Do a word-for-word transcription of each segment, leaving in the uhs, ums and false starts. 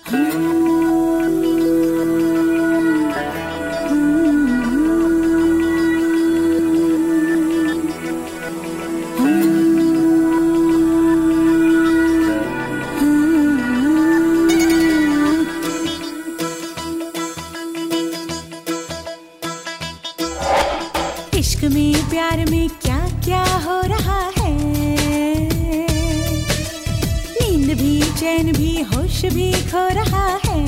इश्क में प्यार में क्या क्या हो रहा है, नींद भी चैन भी होश भी खो रहा है।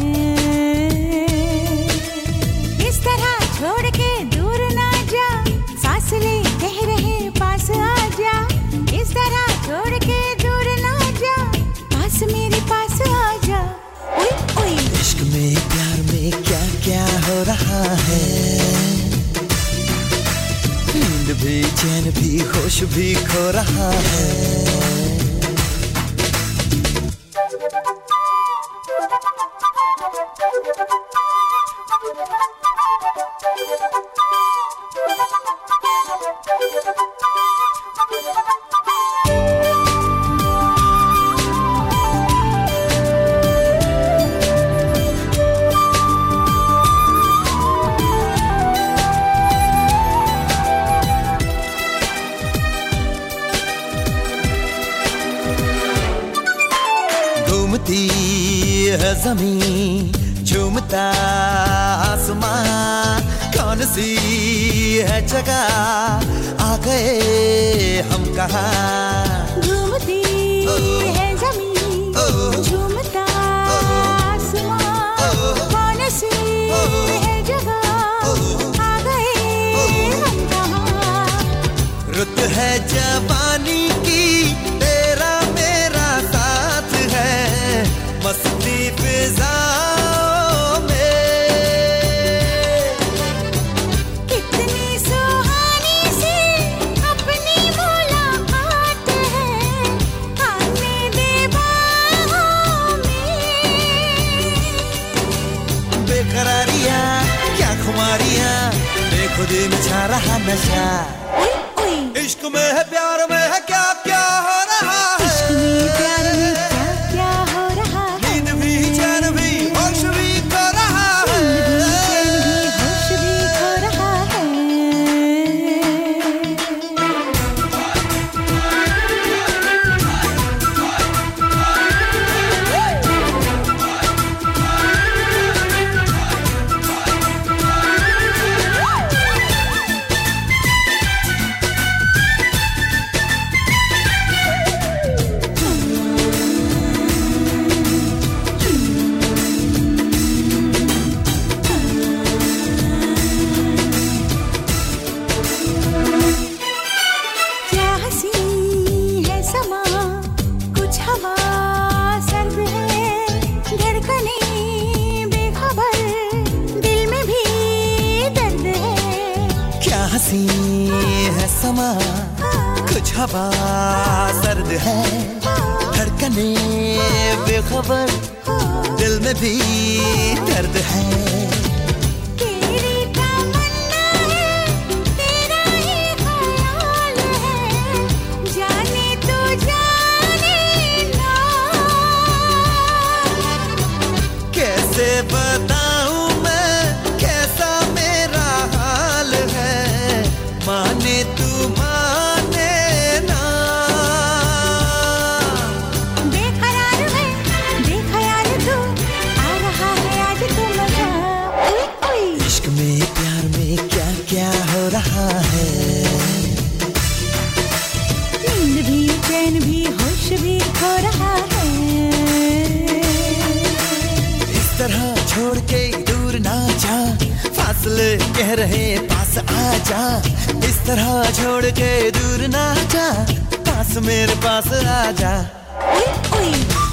इस तरह छोड़ के दूर ना जा, फासले कह रहे पास आ जा। इस तरह छोड़ के दूर ना जा, पास मेरे पास आ जा। ओए ओए इश्क में प्यार में क्या क्या हो रहा है, नींद भी चैन भी होश भी खो रहा है। घूमती है ज़मीं झूमता आसमां, कौन सी है जगह आ गए हम कहाँ। घूमती है ज़मीं झूमता आसमां, कौन सी है जगह आ गए हम कहाँ। रुत है जवानी की तेरा मेरा साथ है, मस्ती फिजाओं में। कितनी सुहानी सी अपनी मुलाकात है, आने दे बाहों में। बेकरारियां क्या खुमारियां, बेखुदी में छा रहा नशा। इश्क में है प्यार में है क्या क्या हो रहा है, इश्क में प्यार में क्या क्या हो रहा है। नींद भी चैन भी होश भी खो रहा है। नींद भी चैन भी होश भी खो रहा है। क्या हंसी है समा, कुछ हवा सर्द है, धड़कने बेखबर, दिल में भी दर्द है। क्या हंसी है समा, कुछ हवा सर्द है, धड़कने बेखबर, दिल में भी दर्द है। तेरी तमन्ना है, तेरा ही ख्याल है, जाने तो जाने ना। कैसे बताऊं मैं कैसा मेरा हाल है, माने तू माने ना। बेकरार है बेख्याल तू, आ रहा है आज तो मजा। ओए ओए इश्क में प्यार में क्या क्या हो रहा है, नींद भी चैन भी होश भी खो रहा है। इस तरह छोड़ के दूर ना जा, फासले कह रहे पास आ जा। इस तरह छोड़ के दूर ना जा, पास मेरे पास आ जा। ओए ओए